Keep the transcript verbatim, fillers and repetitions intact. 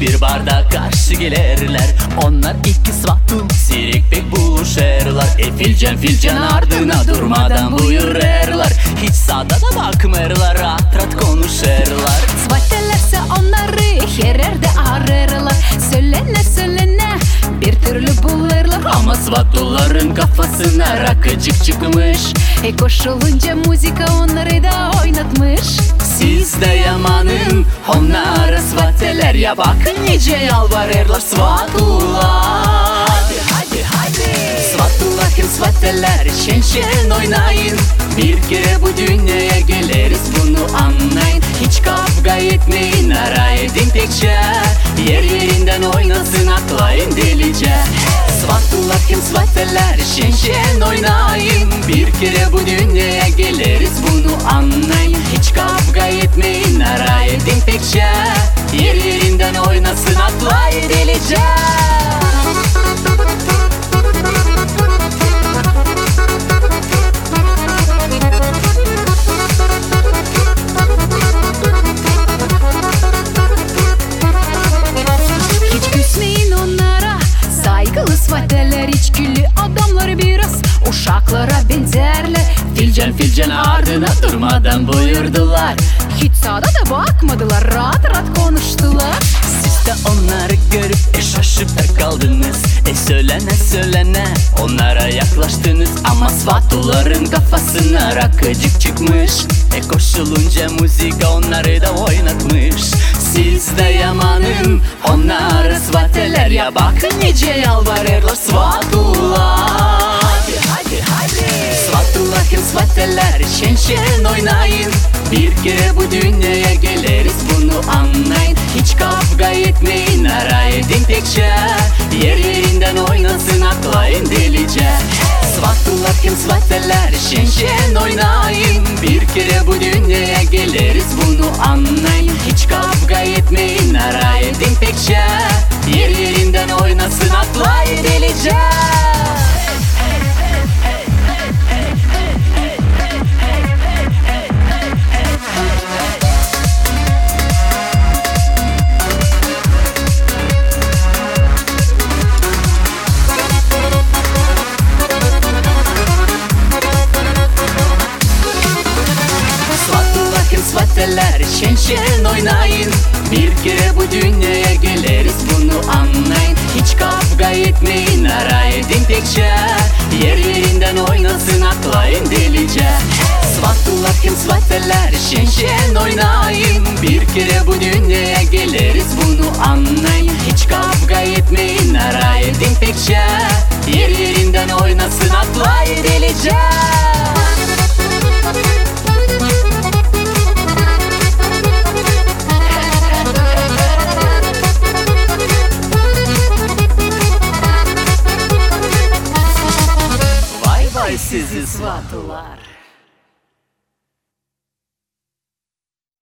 bir bardak karşı gelirler. Onlar iki svatu sirik pek buluşurlar. E filcan filcan ardına durmadan buyururlar. Hiç sağda da bakmırlar, rahat rahat konuşurlar. Svatelerse onları her yerde ararlar. Söylene söylene bir türlü bulurlar. Ama svatuların kafasına rakıcık çıkmış. E koşulunca müzika onları da oynatmış. Siz de yamanın onlara svateler. Ya bakın nice yalvarırlar svatular. Hadi hadi hadi. Svatular kim svateler, şen şen oynayın. Bir kere bu dünyaya geliriz, bunu anlayın. Hiç kavga etmeyin, ara edin tekçe. Yer yerinden oynasın, atlayın delice. Svatular kim svateler, şen şen oynayın. Bir kere bu dünyaya geliriz, bunu anlayın. Hiç kavga etmeyin, ara edin tekçe. Yer yerinden oynasın, atlayın delice. Svateler içkili adamlar biraz uşaklara benzerler. Filcan filcan ardına durmadan buyurdular. Hiç sağda da bakmadılar, rahat rahat konuştular. Siz de onları görüp e şaşıp da kaldınız. E söylene söylene onlara yaklaştınız. Ama svatuların kafasına rakıcık çıkmış. E koşulunca müzik onları da oynatmış. Siz de yamanın onlara svateler. Ya bakın nice yalvarırlar svatular. Hadi hadi hadi. Svatular kim svateler, şen şen oynayın. Bir kere bu dünyaya geliriz, bunu anlayın. Hiç kavga etmeyin, ara edin tekçe. Yer yerinden oynasın, atlayın delice. Svatular kim svateler, şen şen oynayın. Bir kere bu dünyaya geliriz, bunu anlayın. Hiç kavga etmeyin, ara edin tekçe. Yer yerinden oynasın, atlayın delice. Svateler şen şen oynayın. Bir kere bu dünyaya geliriz, bunu anlayın. Hiç kavga etmeyin, ara edin tekçe. Yer yerinden oynasın, atlayın delice. Svatular kim svateler, şen şen oynayın. Bir kere bu dünyaya geliriz, bunu anlayın. Hiç kavga etmeyin, ara edin tekçe. Yer yerinden oynasın, atlayın delice.